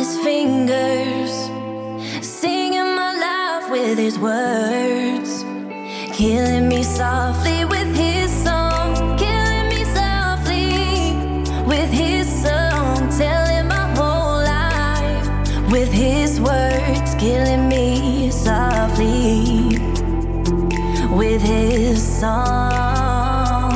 his fingers, singing my life with his words, killing me softly with his song, killing me softly with his song, telling my whole life with his words, killing me softly with his song.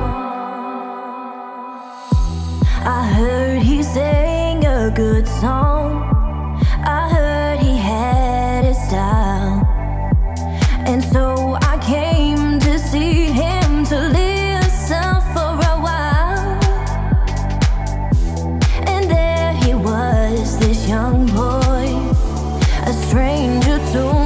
I heard he sang a good song, I heard he had a style, and so I came to see him, to listen for a while. And there he was, this young boy, a stranger to